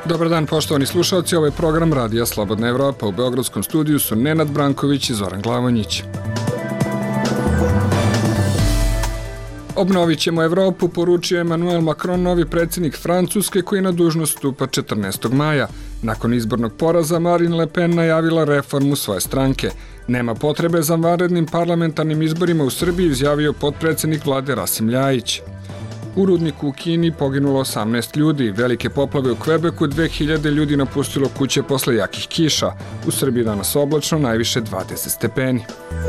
Dobar dan, poštovani slušalci, ovo je program Radija Slobodna Evropa. U beogradskom studiju su Nenad Branković i Zoran Glavonjić. Obnovit ćemo Evropu, poručio Emmanuel Macron, novi predsjednik Francuske, koji na dužnost stupa 14. maja. Nakon izbornog poraza, Marine Le Pen najavila reformu svoje stranke. Nema potrebe za vanrednim parlamentarnim izborima u Srbiji, izjavio potpredsjednik vlade Rasim Ljajić. U rudniku u Kini poginulo 18 ljudi, velike poplave u Kvebeku, 2000 ljudi napustilo kuće posle jakih kiša. U Srbiji danas oblačno, najviše 20 stepeni.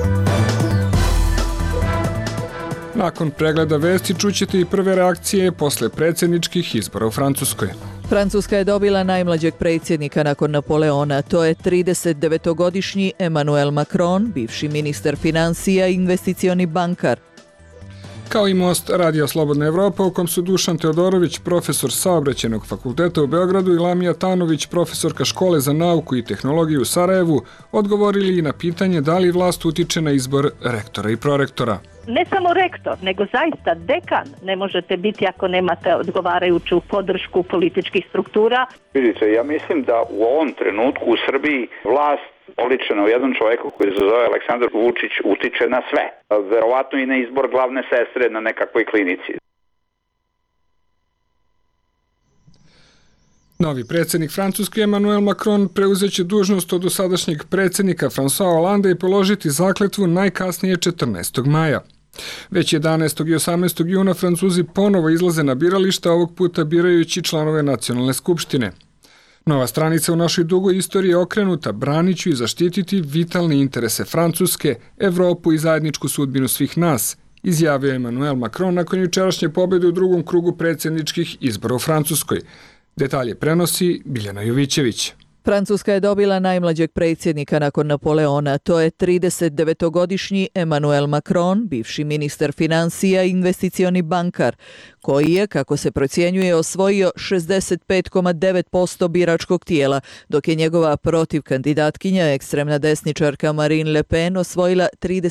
Nakon pregleda vesti čućete i prve reakcije posle predsjedničkih izbora u Francuskoj. Francuska je dobila najmlađeg predsjednika nakon Napoleona. To je 39-godišnji Emmanuel Macron, bivši ministar financija i investicioni bankar. Kao i Most, Radija Slobodna Evropa, u kom su Dušan Teodorović, profesor Saobraćajnog fakulteta u Beogradu, i Lamija Tanović, profesorka Škole za nauku i tehnologiju u Sarajevu, odgovorili i na pitanje da li vlast utiče na izbor rektora i prorektora. Ne samo rektor, nego zaista dekan ne možete biti ako nemate odgovarajuću podršku političkih struktura. Vidite, ja mislim da u ovom trenutku u Srbiji vlast oličena u jednom čovjeku koji se zove Aleksandar Vučić utiče na sve. Verovatno i na izbor glavne sestre na nekakvoj klinici. Novi predsjednik Francuske Emmanuel Macron preuzeće dužnost od dosadašnjeg predsjednika François Hollande i položiti zakletvu najkasnije 14. maja. Već 11. i 18. juna Francuzi ponovo izlaze na birališta, ovog puta birajući članove nacionalne skupštine. Nova stranica u našoj dugoj istoriji je okrenuta, branit ću i zaštititi vitalne interese Francuske, Evropu i zajedničku sudbinu svih nas, izjavio Emmanuel Macron nakon jučerašnje pobjede u drugom krugu predsjedničkih izbora u Francuskoj. Detalje prenosi Biljana Jovićević. Francuska je dobila najmlađeg predsjednika nakon Napoleona. To je 39-godišnji Emmanuel Macron, bivši ministar financija i investicioni bankar, koji je, kako se procjenjuje, osvojio 65,9% biračkog tijela, dok je njegova protivkandidatkinja, ekstremna desničarka Marine Le Pen, osvojila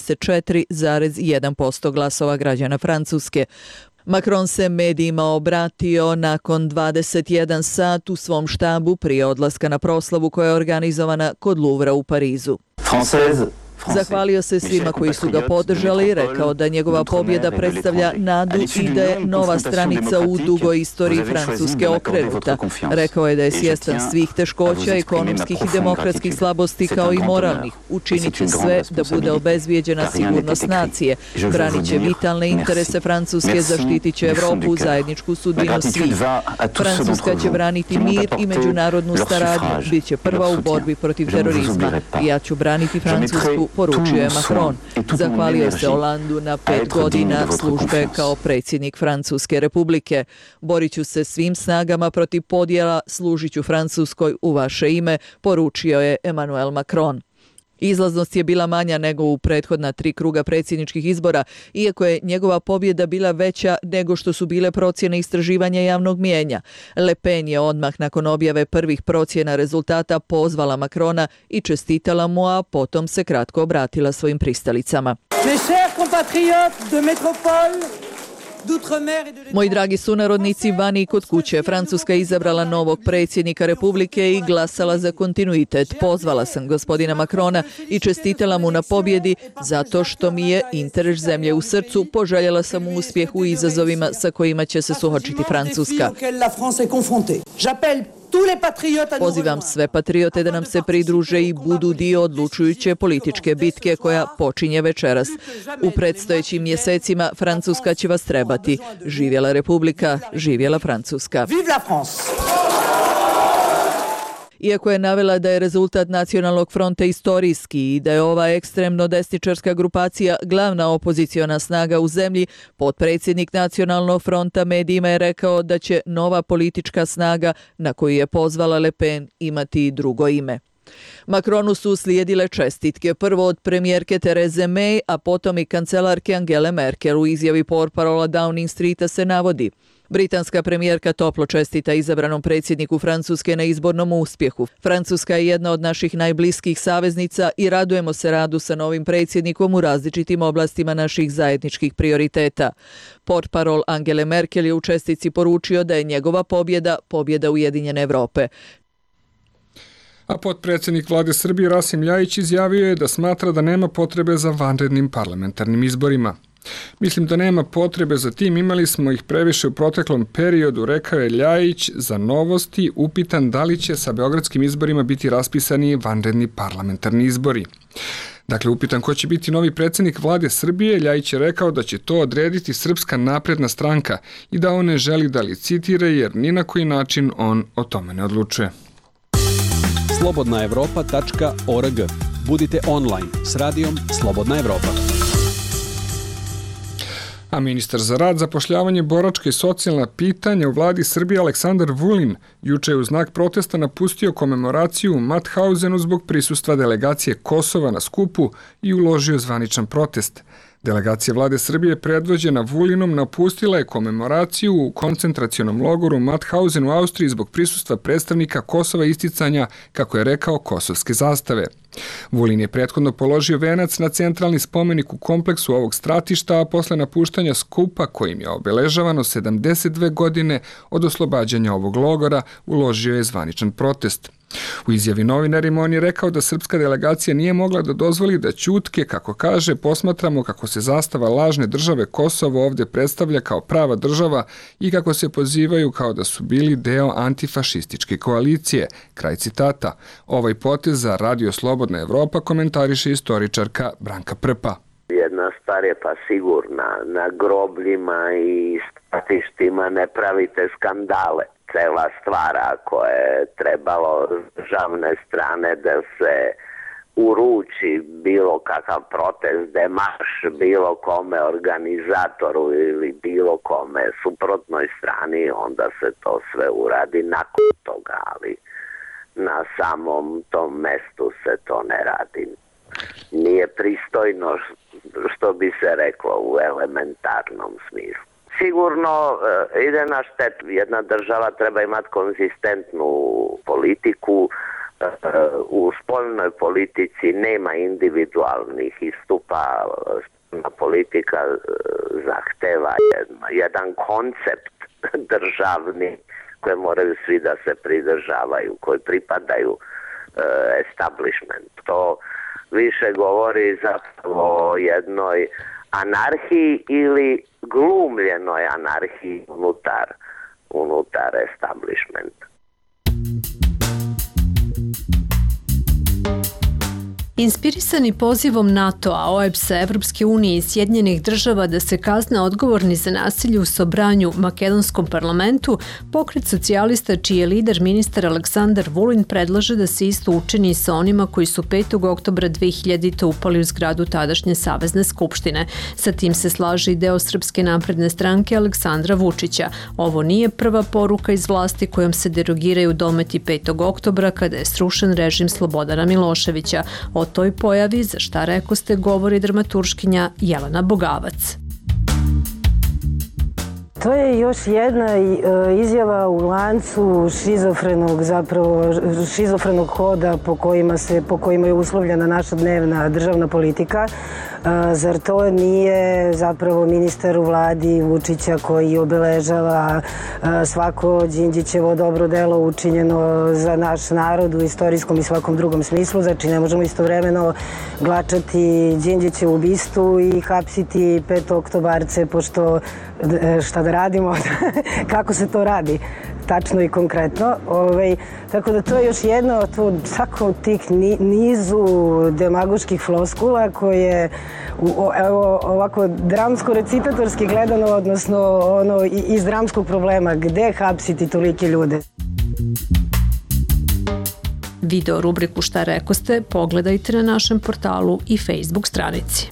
34,1% glasova građana Francuske. Macron se medijima obratio nakon 21 sat u svom štabu prije odlaska na proslavu koja je organizovana kod Louvra u Parizu. Zahvalio se svima koji su ga podržali i rekao da njegova pobjeda predstavlja nadu i da je nova stranica u dugoj istoriji Francuske okrenuta. Rekao je da je svjestan svih teškoća, ekonomskih i demokratskih slabosti kao i moralnih. Učinit će sve da bude obezvijeđena sigurnost nacije, branit će vitalne interese Francuske, zaštitit će Evropu, zajedničku sudbinu svih. Francuska će braniti mir i međunarodnu saradnju, bit će prva u borbi protiv terorizma. Ja ću braniti Francusku, poručio je Macron. Zahvalio se Hollandu na 5 godina službe kao predsjednik Francuske republike. Borit ću se svim snagama protiv podjela, služit ću Francuskoj u vaše ime, poručio je Emmanuel Macron. Izlaznost je bila manja nego u prethodna 3 kruga predsjedničkih izbora, iako je njegova pobjeda bila veća nego što su bile procjene istraživanja javnog mijenja. Le Pen je odmah nakon objave prvih procjena rezultata pozvala Macrona i čestitala mu, a potom se kratko obratila svojim pristalicama. Moji dragi sunarodnici, vani i kod kuće, Francuska je izabrala novog predsjednika Republike i glasala za kontinuitet. Pozvala sam gospodina Macrona i čestitala mu na pobjedi zato što mi je interes zemlje u srcu. Poželjela sam mu uspjeh u izazovima sa kojima će se suočiti Francuska. Pozivam sve patriote da nam se pridruže i budu dio odlučujuće političke bitke koja počinje večeras. U predstojećim mjesecima Francuska će vas trebati. Živjela Republika, živjela Francuska. Iako je navela da je rezultat Nacionalnog fronta istorijski i da je ova ekstremno desničarska grupacija glavna opoziciona snaga u zemlji, potpredsjednik Nacionalnog fronta medijima je rekao da će nova politička snaga na koju je pozvala Le Pen imati drugo ime. Macronu su slijedile čestitke, prvo od premijerke Therese May, a potom i kancelarke Angele Merkel. U izjavi portparola Downing Streeta se navodi: Britanska premijerka toplo čestita izabranom predsjedniku Francuske na izbornom uspjehu. Francuska je jedna od naših najbliskih saveznica i radujemo se radu sa novim predsjednikom u različitim oblastima naših zajedničkih prioriteta. Portparol Angele Merkel je u čestici poručio da je njegova pobjeda Ujedinjene Evrope. A potpredsjednik vlade Srbije Rasim Ljajić izjavio je da smatra da nema potrebe za vanrednim parlamentarnim izborima. Mislim da nema potrebe za tim, imali smo ih previše u proteklom periodu, rekao je Ljajić za Novosti, upitan da li će sa beogradskim izborima biti raspisani vanredni parlamentarni izbori. Dakle, upitan ko će biti novi predsjednik vlade Srbije, Ljajić je rekao da će to odrediti Srpska napredna stranka i da on ne želi da licitira jer ni na koji način on o tome ne odlučuje. slobodnaevropa.org. Budite online s radijom Slobodna Evropa. A ministar za rad, zapošljavanje, boračka i socijalna pitanja u vladi Srbije Aleksandar Vulin juče je u znak protesta napustio komemoraciju u Mathausenu zbog prisustva delegacije Kosova na skupu i uložio zvaničan protest. Delegacija vlade Srbije predvođena Vulinom napustila je komemoraciju u koncentracionom logoru Mauthausen u Austriji zbog prisustva predstavnika Kosova i isticanja, kako je rekao, kosovske zastave. Vulin je prethodno položio venac na centralni spomenik u kompleksu ovog stratišta, a posle napuštanja skupa kojim je obeležavano 72 godine od oslobađanja ovog logora uložio je zvaničan protest. U izjavi novinarima on je rekao da srpska delegacija nije mogla da dozvoli da ćutke, kako kaže, posmatramo kako se zastava lažne države Kosovo ovdje predstavlja kao prava država i kako se pozivaju kao da su bili deo antifašističke koalicije. Kraj citata. Ovaj potez za Radio Slobodna Evropa komentariše istoričarka Branka Prpa. Jedna stvar je pa sigurna, na grobljima i stratištima ne pravite skandale. Cela stvar ako je trebalo s državne strane da se uruči bilo kakav protest, demarš bilo kome organizatoru ili bilo kome suprotnoj strani, onda se to sve uradi nakon toga, ali na samom tom mestu se to ne radi. Nije pristojno, što bi se reklo u elementarnom smislu. Sigurno ide na štetu. Jedna država treba imati konzistentnu politiku. U spoljnoj politici nema individualnih istupa. Politika zahteva jedan koncept državni koje moraju svi da se pridržavaju, koji pripadaju establishment. To više govori zapravo o jednoj anarhiji ili glumljenoj anarhiji unutar establishmenta. Inspirisani pozivom NATO-a, OEBS-a, Evropske unije i Sjedinjenih država da se kazne odgovorni za nasilje u Sobranju makedonskom parlamentu, pokret socijalista čiji je lider ministar Aleksandar Vulin predlaže da se isto učini sa onima koji su 5. oktobra 2000. upali u zgradu tadašnje Savezne skupštine. Sa tim se slaže i deo Srpske napredne stranke Aleksandra Vučića. Ovo nije prva poruka iz vlasti kojom se derogiraju dometi 5. oktobra kada je srušen režim Slobodana Miloševića. O toj pojavi, za šta rekoste, govori dramaturškinja Jelena Bogavac. To je još jedna izjava u lancu šizofrenog hoda po kojima je uslovljena naša dnevna državna politika. Zar to nije zapravo ministar u vladi Vučića koji obeležava svako Đinđićevo dobro delo učinjeno za naš narod u istorijskom i svakom drugom smislu? Znači ne možemo istovremeno glačati Đinđićevu bistu i hapsiti 5. oktobarce, pošto šta da radimo, kako se to radi tačno i konkretno. Tako da to je još jedno od tih nizu demagoških floskula koje ovako dramsko-recitatorski gledano, odnosno iz dramskog problema, gde hapsiti tolike ljude. Video rubriku Šta rekoste pogledajte na našem portalu i Facebook stranici.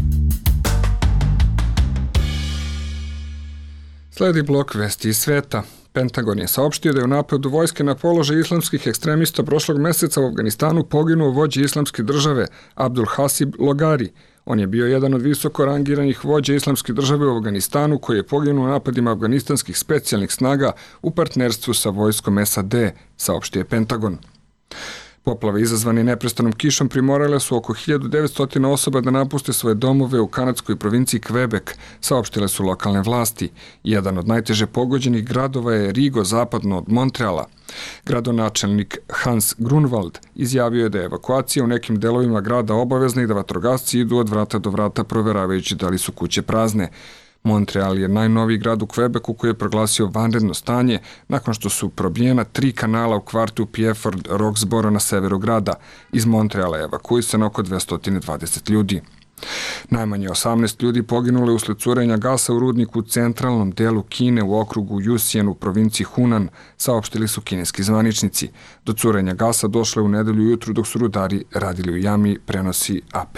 Sledi blok vesti iz sveta. Pentagon je saopštio da je u napadu vojske na položaj islamskih ekstremista prošlog meseca u Afganistanu poginuo vođa islamske države Abdul Hasib Logari. On je bio jedan od visoko rangiranih vođa islamske države u Afganistanu koji je poginuo u napadima afganistanskih specijalnih snaga u partnerstvu sa vojskom SAD, saopštio je Pentagon. Poplave izazvane neprestanom kišom primorale su oko 1900 osoba da napuste svoje domove u kanadskoj provinciji Quebec, saopštile su lokalne vlasti. Jedan od najteže pogođenih gradova je Rigo, zapadno od Montreala. Gradonačelnik Hans Grunwald izjavio je da je evakuacija u nekim delovima grada obavezna i da vatrogasci idu od vrata do vrata proveravajući da li su kuće prazne. Montreal je najnoviji grad u Quebecu koji je proglasio vanredno stanje nakon što su probijena 3 kanala u kvartu Pieford Roxboro na severu grada. Iz Montreala je evakuisano oko 220 ljudi. Najmanje 18 ljudi poginulo usled curenja gasa u rudniku u centralnom delu Kine u okrugu Yusien u provinciji Hunan, saopštili su kineski zvaničnici. Do curenja gasa došlo je u nedelju ujutru dok su rudari radili u jami, prenosi AP.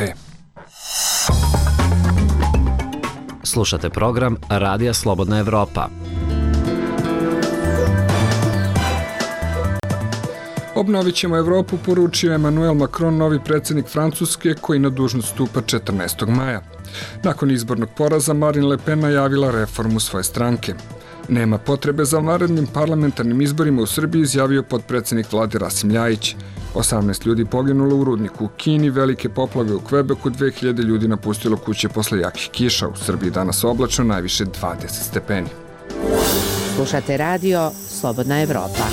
Slušate program Radija Slobodna Evropa. Obnovit ćemo Evropu, poručio Emmanuel Macron, novi predsjednik Francuske, koji na dužnost stupa 14. maja. Nakon izbornog poraza Marine Le Pen najavila reformu svoje stranke. Nema potrebe za vanrednim parlamentarnim izborima u Srbiji, izjavio potpredsjednik vlade Rasim Ljajić. 18 ljudi poginulo u rudniku u Kini, velike poplave u Quebecu, 2000 ljudi napustilo kuće posle jakih kiša. U Srbiji danas oblačno, najviše 20 stepeni. Slušate radio Slobodna Evropa.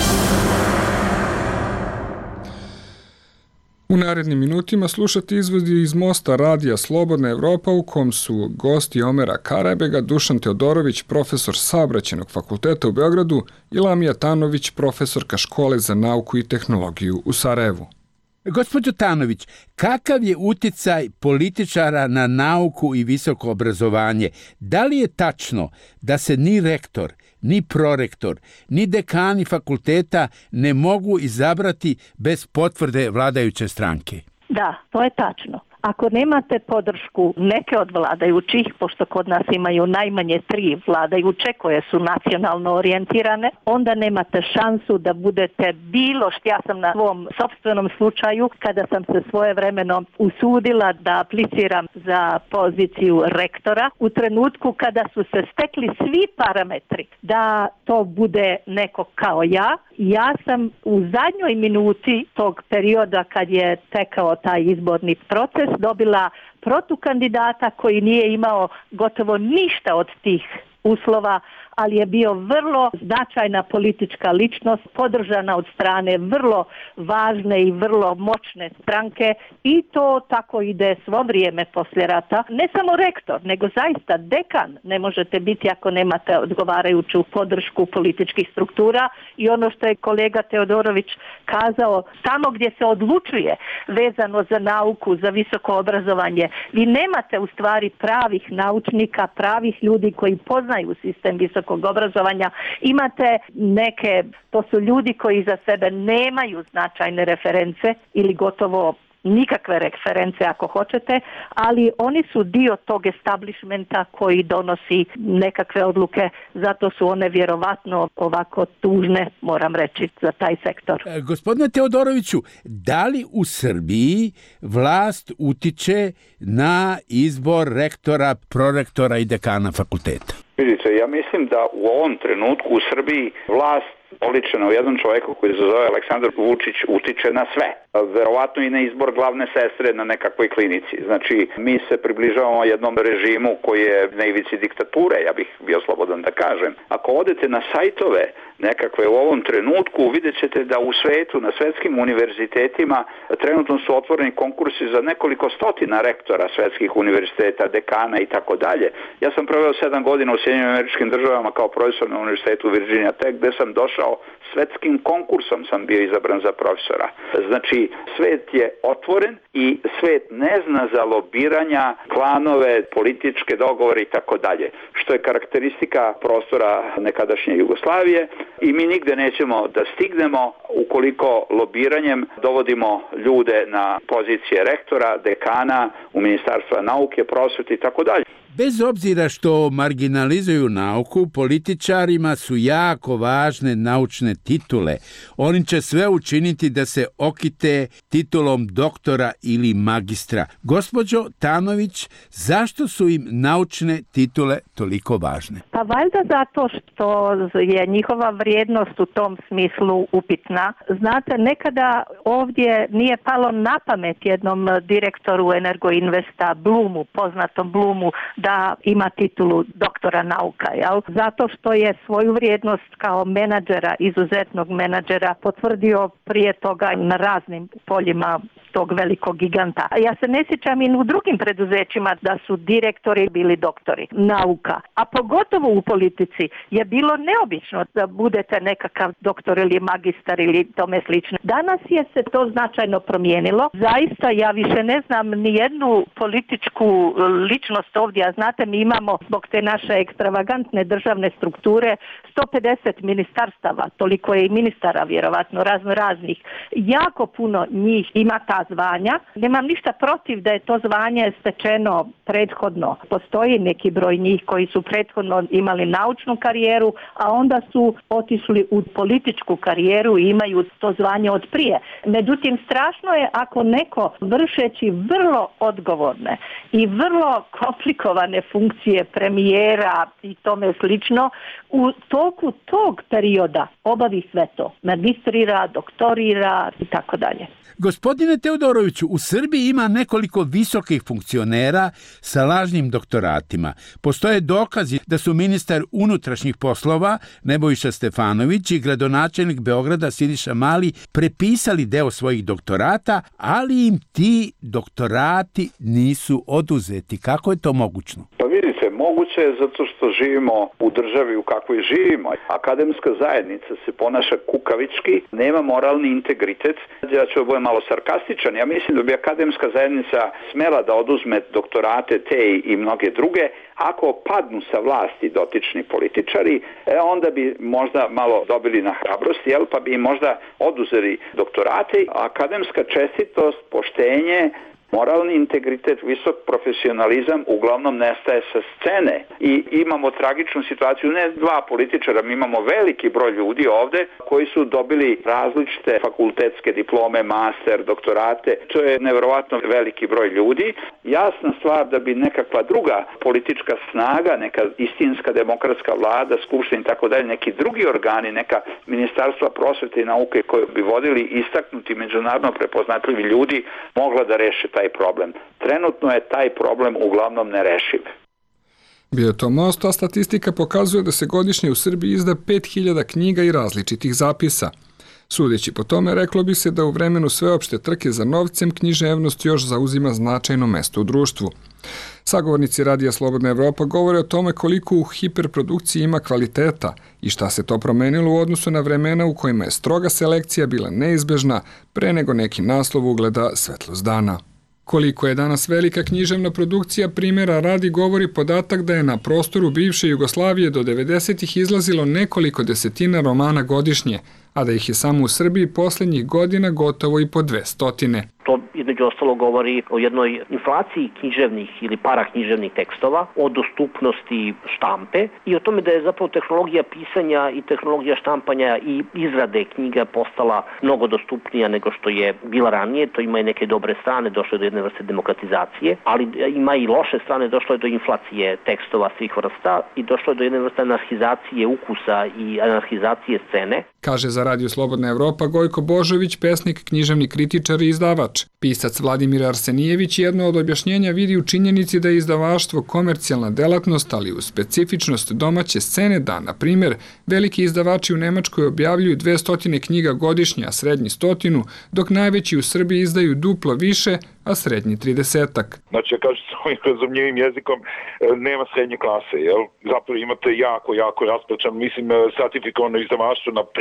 U narednim minutima slušate izvodi iz mosta radija Slobodna Evropa u kom su gosti Omera Karajbega, Dušan Teodorović, profesor Saobraćajnog fakulteta u Beogradu i Lamija Tanović, profesorka Škole za nauku i tehnologiju u Sarajevu. Gospođo Tanović, kakav je uticaj političara na nauku i visoko obrazovanje? Da li je tačno da se ni rektor, ni prorektor, ni dekani fakulteta ne mogu izabrati bez potvrde vladajuće stranke? Da, to je tačno. Ako nemate podršku neke od vladajućih, pošto kod nas imaju najmanje 3 vladajuće koje su nacionalno orijentirane, onda nemate šansu da budete bilo što. Ja sam na svom sopstvenom slučaju, kada sam se svojevremeno usudila da apliciram za poziciju rektora, u trenutku kada su se stekli svi parametri da to bude neko kao ja sam u zadnjoj minuti tog perioda kad je tekao taj izborni proces dobila protukandidata koji nije imao gotovo ništa od tih uslova, ali je bio vrlo značajna politička ličnost, podržana od strane vrlo važne i vrlo moćne stranke i to tako ide svo vrijeme poslije rata. Ne samo rektor, nego zaista dekan ne možete biti ako nemate odgovarajuću podršku političkih struktura i ono što je kolega Teodorović kazao, tamo gdje se odlučuje vezano za nauku, za visoko obrazovanje, vi nemate u stvari pravih naučnika, pravih ljudi koji poznaju sistem visokog obrazovanja, imate neke, to su ljudi koji za sebe nemaju značajne reference ili gotovo nikakve reference ako hoćete, ali oni su dio tog establishmenta koji donosi nekakve odluke, zato su one vjerovatno ovako tužne, moram reći, za taj sektor. Gospodine Teodoroviću, da li u Srbiji vlast utiče na izbor rektora, prorektora i dekana fakulteta? Vidite, ja mislim da u ovom trenutku u Srbiji vlast oličena u jednom čovjeku koji se zove Aleksandar Vučić utiče na sve. Verovatno i na izbor glavne sestre na nekakvoj klinici. Znači, mi se približavamo jednom režimu koji je na ivici diktature, ja bih bio slobodan da kažem. Ako odete na sajtove nekakve u ovom trenutku, vidjet ćete da u svetu, na svetskim univerzitetima, trenutno su otvoreni konkursi za nekoliko stotina rektora svetskih univerziteta, dekana i tako dalje. Ja sam proveo 7 godina u Sjedinjenim Američkim Državama kao profesor na univerzitetu Virginia Tech, gde sam došao svetskim konkursom sam bio izabran za profesora. Znači, svet je otvoren i svet ne zna za lobiranja, klanove, političke dogovore i tako dalje, što je karakteristika prostora nekadašnje Jugoslavije i mi nigde nećemo da stignemo ukoliko lobiranjem dovodimo ljude na pozicije rektora, dekana, u Ministarstva nauke, prosvete i tako dalje. Bez obzira što marginalizuju nauku, političarima su jako važne naučne titule. Oni će sve učiniti da se okite titulom doktora ili magistra. Gospođo Tanović, zašto su im naučne titule toliko važne? Pa valjda zato što je njihova vrijednost u tom smislu upitna. Znate, nekada ovdje nije palo na pamet jednom direktoru Energoinvesta, Blumu, poznatom Blumu, da ima titulu doktora nauka, jel? Zato što je svoju vrijednost kao menadžera, izuzetnog menadžera, potvrdio prije toga na raznim poljima tog velikog giganta. Ja se ne sjećam i u drugim preduzećima da su direktori bili doktori nauka, a pogotovo u politici je bilo neobično da budete nekakav doktor ili magistar ili tome slično. Danas je se to značajno promijenilo. Zaista ja više ne znam ni jednu političku ličnost ovdje, a znate, mi imamo zbog te naše ekstravagantne državne strukture 150 ministarstava, toliko je i ministara vjerovatno raznih. Jako puno njih ima ta zvanja. Nemam ništa protiv da je to zvanje stečeno prethodno. Postoji neki broj njih koji su prethodno imali naučnu karijeru, a onda su otišli u političku karijeru i imaju to zvanje od prije. Međutim, strašno je ako neko vršeći vrlo odgovorne i vrlo komplikovane funkcije premijera i tome slično, u toku tog perioda obavi sve to. Magistrira, doktorira i tako dalje. Gospodine Teodoroviću, u Srbiji ima nekoliko visokih funkcionera sa lažnim doktoratima. Postoje dokazi da su ministar unutrašnjih poslova Nebojša Stefanović i gradonačelnik Beograda Siniša Mali prepisali deo svojih doktorata, ali im ti doktorati nisu oduzeti. Kako je to mogućno? Pa vidite, moguće je zato što živimo u državi u kakvoj živimo. Akademska zajednica se ponaša kukavički, nema moralni integritet. Ja ću biti malo sarkastičan. Ja mislim da bi akademska zajednica smela da oduzme doktorate te i mnoge druge. Ako padnu sa vlasti dotični političari, onda bi možda malo dobili na hrabrosti, pa bi im možda oduzeli doktorate. Akademska čestitost, poštenje, moralni integritet, visok profesionalizam uglavnom nestaje sa scene i imamo tragičnu situaciju, ne dva političara, mi imamo veliki broj ljudi ovde koji su dobili različite fakultetske diplome, master, doktorate, to je neverovatno veliki broj ljudi. Jasna stvar da bi nekakva druga politička snaga, neka istinska demokratska vlada, skupština i tako dalje, neki drugi organi, neka ministarstva prosvete i nauke koje bi vodili istaknuti međunarodno prepoznatljivi ljudi, mogla da reše taj problem. Trenutno je taj problem uglavnom nerešiv. Bio je to Most, a statistika pokazuje da se godišnje u Srbiji izda 5000 knjiga i različitih zapisa. Sudeći po tome, reklo bi se da u vremenu sveopšte trke za novcem književnost još zauzima značajno mesto u društvu. Sagovornici Radija Slobodna Evropa govore o tome koliko u hiperprodukciji ima kvaliteta i šta se to promenilo u odnosu na vremena u kojima je stroga selekcija bila neizbežna pre nego neki naslov ugleda svetlost dana. Koliko je danas velika književna produkcija, primjera radi govori podatak da je na prostoru bivše Jugoslavije do 90-ih izlazilo nekoliko desetina romana godišnje, a da ih je samo u Srbiji posljednjih godina gotovo i po 200. To između ostalo govori o jednoj inflaciji književnih ili paraknjiževnih tekstova, o dostupnosti štampe i o tome da je zapravo tehnologija pisanja i tehnologija štampanja i izrade knjiga postala mnogo dostupnija nego što je bila ranije. To ima i neke dobre strane, došlo je do jedne vrste demokratizacije, ali ima i loše strane, došlo je do inflacije tekstova svih vrsta i došlo je do jedne vrste anarhizacije ukusa i anarhizacije scene. Kaže za Radio Slobodna Evropa Gojko Božović, pesnik, književni kritičar i izdavač. Pisac Vladimir Arsenijević jedno od objašnjenja vidi u činjenici da je izdavaštvo komercijalna delatnost, ali u specifičnost domaće scene da, na primjer, veliki izdavači u Nemačkoj objavljuju 200 knjiga godišnje, a srednji 100, dok najveći u Srbiji izdaju duplo više, a srednji 30-ak. Znači, ja kažem svojim razumljivim jezikom, nema srednje klase, jel? Zapravo imate jako rasprečan, mislim, stratifikovano izdavaštvo na preogromnim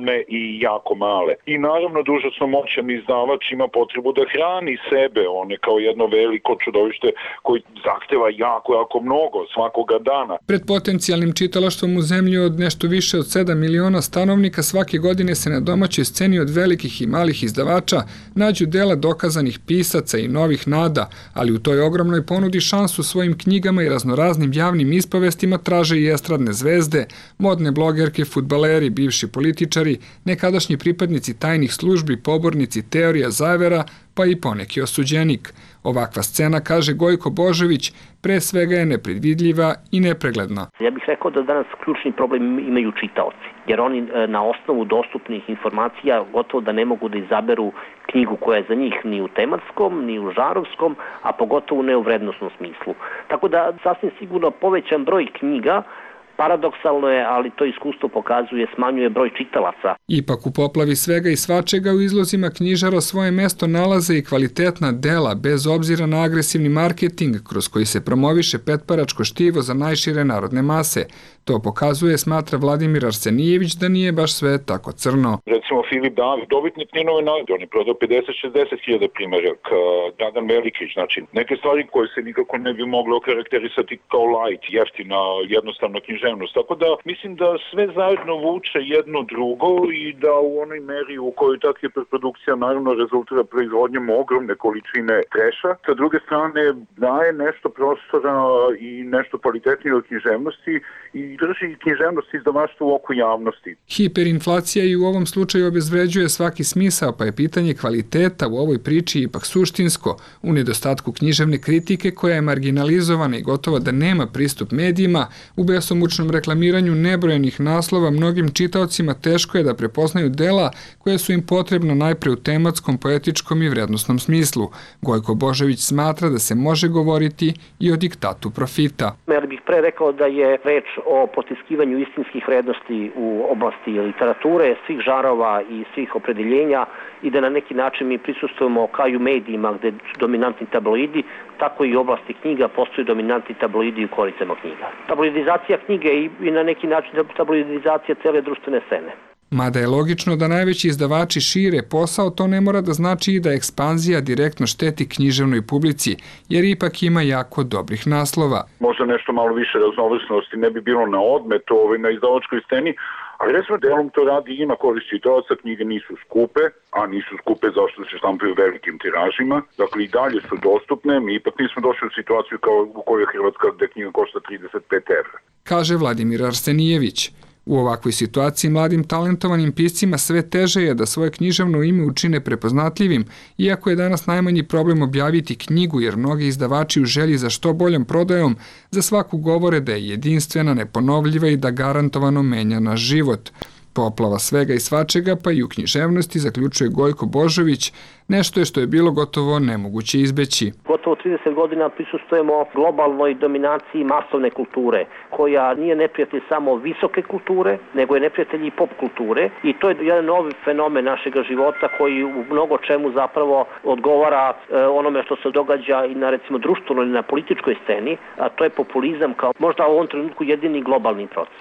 skromne i jako male. I naravno da užasno moćan izdavač ima potrebu da hrani sebe, one kao jedno veliko čudovište koji zahteva jako mnogo svakoga dana. Pred potencijalnim čitalaštvom u zemlji od nešto više od 7 miliona stanovnika svake godine se na domaćoj sceni od velikih i malih izdavača nađu dela dokazanih pisaca i novih nada, ali u toj ogromnoj ponudi šansu svojim knjigama i raznoraznim javnim ispovestima traže i estradne zvezde, modne blogerke, fudbaleri, bivši političari, nekadašnji pripadnici tajnih službi, pobornici teorija zavera, pa i poneki osuđenik. Ovakva scena, kaže Gojko Božović, pre svega je nepredvidljiva i nepregledna. Ja bih rekao da danas ključni problem imaju čitaoci, jer oni na osnovu dostupnih informacija gotovo da ne mogu da izaberu knjigu koja je za njih ni u tematskom, ni u žarovskom, a pogotovo ne u vrednosnom smislu. Tako da sasvim sigurno povećan broj knjiga, paradoksalno je, ali to iskustvo pokazuje, smanjuje broj čitalaca. Ipak u poplavi svega i svačega u izlozima knjižara svoje mesto nalaze i kvalitetna dela, bez obzira na agresivni marketing kroz koji se promoviše petparačko štivo za najšire narodne mase. To pokazuje, smatra Vladimir Arsenijević, da nije baš sve tako crno. Recimo Filip David, dobitnik Ninove nagrade, on je prodao 50-60 hiljada primjeraka, Dragan Velikić, znači neke stvari koje se nikako ne bi moglo okarakterisati kao light, jeftina, jednostavna književnost. Tako da mislim da sve zajedno vuče jedno drugo i da u onoj meri u kojoj ta hiperprodukcija naravno rezultira proizvodnjom ogromne količine treša, sa druge strane daje nešto prostora i nešto kvalitetnije od književnosti i drži književnost izdavaštva u oku javnosti. Hiperinflacija i u ovom slučaju obezvređuje svaki smisao, pa je pitanje kvaliteta u ovoj priči ipak suštinsko. U nedostatku književne kritike koja je marginalizovana i gotovo da nema pristup medijima, u besomučnom reklamiranju nebrojenih naslova mnogim čitaocima teško je da prepoznaju dela koja su im potrebna najpre u tematskom, poetičkom i vrednosnom smislu. Gojko Božović smatra da se može govoriti i o diktatu profita. Ja bih pre rekao da je reč o potiskivanju istinskih vrednosti u oblasti literature, svih žarova i svih opredeljenja i da na neki način mi prisustujemo kao i u medijima gde dominantni tabloidi, tako i u oblasti knjiga postoji dominantni tabloidi u koricama knjiga. Tabloidizacija knjige i na neki način tabloidizacija cele društvene scene. Mada je logično da najveći izdavači šire posao, to ne mora da znači i da ekspanzija direktno šteti književnoj publici, jer ipak ima jako dobrih naslova. Možda nešto malo više raznovrsnosti ne bi bilo na odmet na izdavačkoj sceni, ali recimo delom to radi i na korist čitalaca, knjige nisu skupe, a nisu skupe zašto se štampaju velikim tiražima, dakle i dalje su dostupne, mi ipak nismo došli u situaciju kao u kojoj Hrvatska gde knjiga košta 35 evra. Kaže Vladimir Arsenijević. U ovakvoj situaciji mladim talentovanim piscima sve teže je da svoje književno ime učine prepoznatljivim, iako je danas najmanji problem objaviti knjigu, jer mnogi izdavači u želji za što boljom prodajom za svaku govore da je jedinstvena, neponovljiva i da garantovano menja naš život. Poplava svega i svačega, pa i u književnosti, zaključuje Gojko Božović, nešto je što je bilo gotovo nemoguće izbeći. Gotovo 30 godina prisustujemo globalnoj dominaciji masovne kulture, koja nije neprijatelj samo visoke kulture, nego je neprijatelj i pop kulture i to je jedan novi fenomen našeg života koji u mnogo čemu zapravo odgovara onome što se događa i na recimo društvenoj i na političkoj sceni, a to je populizam kao možda u ovom trenutku jedini globalni proces.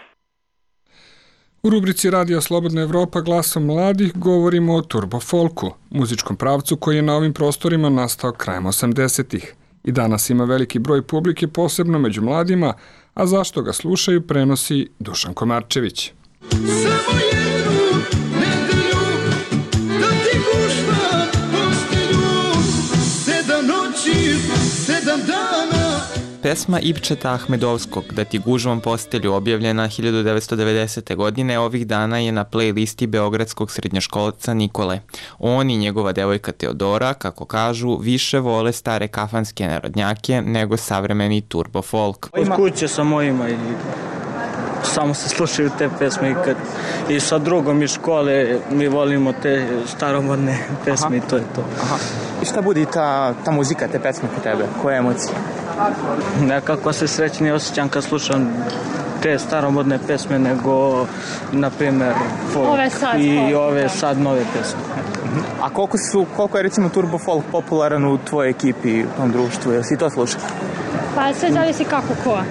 U rubrici Radija Slobodna Evropa glasom mladih govorimo o turbofolku, muzičkom pravcu koji je na ovim prostorima nastao krajem 80-ih. I danas ima veliki broj publike, posebno među mladima, a zašto ga slušaju prenosi Dušan Komarčević. Samo jednu nedelju da ti guštam postelju, 7 noći, 7 dana. Pesma Ipčeta Ahmedovskog Da ti gužvam postelju, objavljena 1990. godine, ovih dana je na playlisti beogradskog srednjoškolca Nikole. On i njegova devojka Teodora, kako kažu, više vole stare kafanske narodnjake nego savremeni turbo folk. Iz kuće sa mojima i samo se slušaju te pesme i sa drugom iz škole mi volimo te staromodne pesme. I to je to. Aha. I šta budi ta muzika, te pesme kod tebe? Koje emocije? Nekako se srećnije osjećam kad slušam te staromodne pesme nego, na primjer, folk i ove sad nove pesme. A koliko je recimo turbo folk popularan u tvojoj ekipi, u tom društvu? Jel si to slušao? Pa sve zavisi kako ko.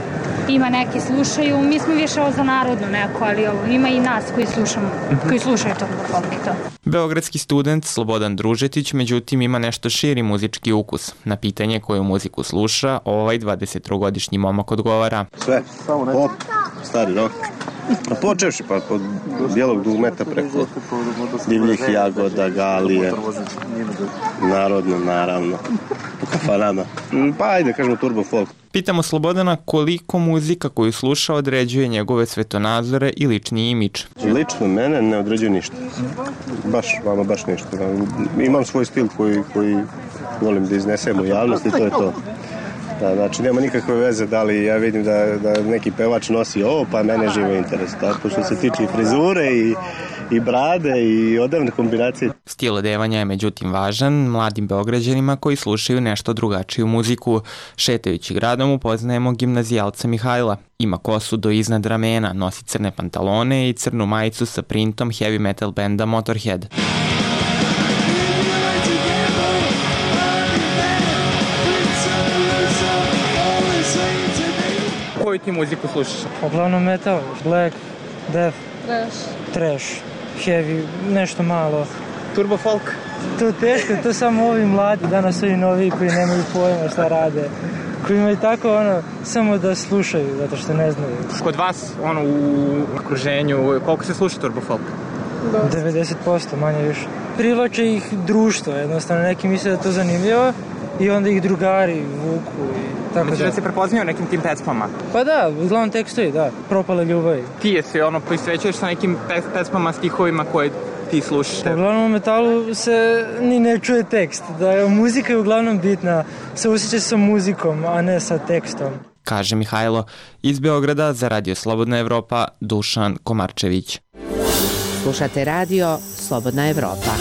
ima neki slušaju, mi smo više ovo za narodno neko, ali ima i nas koji slušamo, koji slušaju Turbo Folk i to. Beogradski student Slobodan Družetić međutim ima nešto širi muzički ukus. Na pitanje koju muziku sluša, ovaj 23-godišnji momak odgovara. Sve, pop, stari rock. Počevši pa od bijelog dugmeta preko divljih jagoda, galije, narodno naravno, u kafanama. Pa ajde kažemo Turbo Folk. Pitamo Slobodana koliko muzika koju sluša određuje njegove svetonazore i lični imidž. Lično mene ne određuje ništa. Baš ništa. Imam svoj stil koji volim da iznesem u javnost i to je to. Da, znači nema nikakve veze da li ja vidim da neki pevač nosi ovo pa mene živo interes. Tako što se tiče i frizure i brade i odevne kombinacije. Stil odevanja je međutim važan mladim Beograđanima koji slušaju nešto drugačiju muziku. Šetajući gradom upoznajemo gimnazijalca Mihajla. Ima kosu do iznad ramena, nosi crne pantalone i crnu majicu sa printom heavy metal benda Motorhead. Koju ti muziku slušaš? Uglavnom metal, black, death, trash, heavy, nešto malo. Turbo folk? To teško, to samo ovi mladi, danas ovi novi koji nemaju pojma šta rade. Koji imaju tako samo da slušaju, zato što ne znaju. Kod vas, u okruženju, koliko se sluša turbo folk? 90%, manje više. Privlače ih društvo, jednostavno neki misle da je to zanimljivo. I onda ih drugari vuku i tako da se prepoznaju nekim tim pesmama? Pa da, uglavnom tekstovi, da, propale ljubavi. Ti je se poisvećuješ sa nekim pesmama, stihovima koje ti slušaš? Uglavnom u metalu se ni ne čuje tekst, da muzika je uglavnom bitna, se osjeća sa muzikom, a ne sa tekstom. Kaže Mihajlo. Iz Beograda za Radio Slobodna Evropa, Dušan Komarčević. Slušate radio Slobodna Evropa.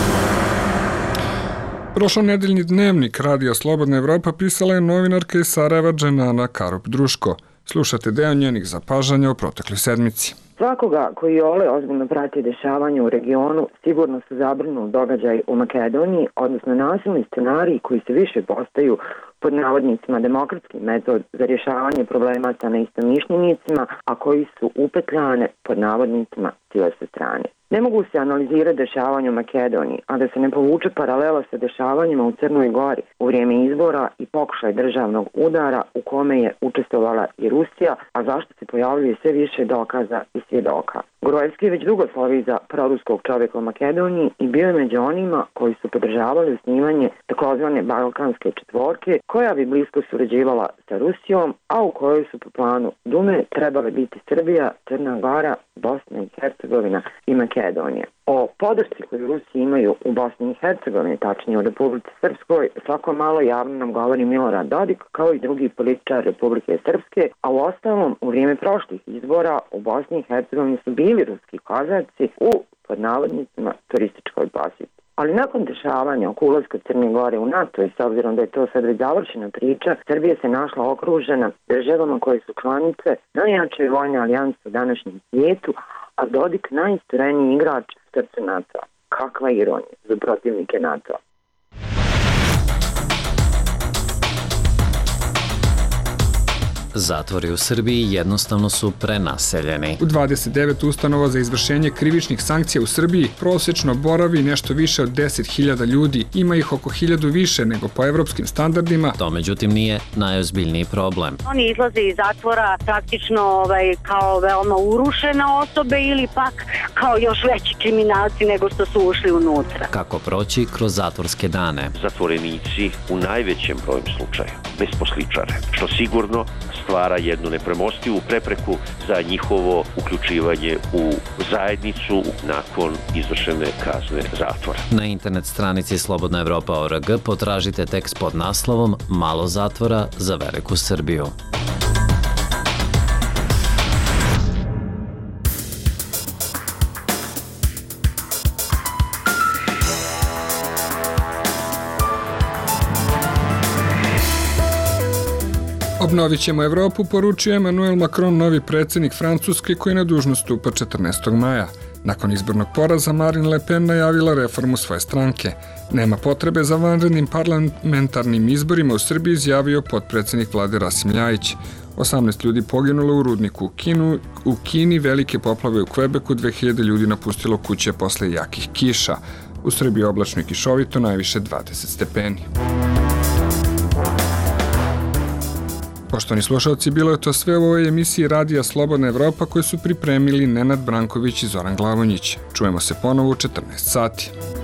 Prošlonedeljni dnevnik Radija Slobodna Evropa pisala je novinarka iz Sarajeva Dženana Karup Druško. Slušate deo njenih zapažanja u protekloj sedmici. Svakoga koji ole ozbiljno prati dešavanje u regionu sigurno se zabrinu događaj u Makedoniji, odnosno nasilni scenariji koji se više postaju pod navodnicima demokratski metod za rješavanje problema sa neistomišljenicima, a koji su upetljane pod navodnicima sile sa strane. Ne mogu se analizirati dešavanje u Makedoniji, a da se ne povuče paralela sa dešavanjima u Crnoj Gori u vrijeme izbora i pokušaj državnog udara u kome je učestvovala i Rusija, a zašto se pojavljuje sve više dokaza i svjedoka. Gruevski je već dugo slovi za proruskog čovjeka u Makedoniji i bio je među onima koji su podržavali osnivanje takozvane Balkanske četvorke, koja bi blisko surađivala sa Rusijom, a u kojoj su po planu Dume trebale biti Srbija, Crna Gora, Bosna i Hercegovina i Makedonija. O podršci koju Rusi imaju u Bosni i Hercegovini, tačnije u Republici Srpskoj, svako malo javno nam govori Milorad Dodik, kao i drugi političar Republike Srpske, a u ostalom u vrijeme prošlih izbora u Bosni i Hercegovini su bili ruski kozaci u, pod navodnicima, turističkoj posjeti. Ali nakon dešavanja oko ulaska Crne Gore u NATO i s obzirom da je to sad već završena priča, Srbija se našla okružena državama koje su članice najjače vojne alijanse u današnjem svijetu, a Dodik najistureniji igrač srce NATO-a. Kakva ironija za protivnike NATO-a. Zatvori u Srbiji jednostavno su prenaseljeni. U 29 ustanova za izvršenje krivičnih sankcija u Srbiji prosječno boravi nešto više od 10.000 ljudi. Ima ih oko 1.000 više nego po evropskim standardima. To međutim nije najozbiljniji problem. Oni izlaze iz zatvora praktično kao veoma urušene osobe ili pak kao još veći kriminalci nego što su ušli unutra. Kako proći kroz zatvorske dane? Zatvorenici u najvećem broju slučaja besposličare, što sigurno stvara jednu nepremostivu prepreku za njihovo uključivanje u zajednicu nakon izvršene kazne zatvora. Na internet stranici slobodnaevropa.org potražite tekst pod naslovom Malo zatvora za veliku Srbiju. Obnovit ćemo Evropu, poručio Emmanuel Macron, novi predsjednik Francuske koji na dužnost stupa 14. maja. Nakon izbornog poraza Marine Le Pen najavila reformu svoje stranke. Nema potrebe za vanrednim parlamentarnim izborima u Srbiji, izjavio potpredsjednik vlade Rasim Ljajić. 18 ljudi poginulo u rudniku u Kini, velike poplave u Kvebeku, 2000 ljudi napustilo kuće posle jakih kiša. U Srbiji oblačno i kišovito, najviše 20 stepeni. Poštovani slušalci, bilo je to sve u ovoj emisiji Radija Slobodna Evropa koju su pripremili Nenad Branković i Zoran Glavonjić. Čujemo se ponovo u 14 sati.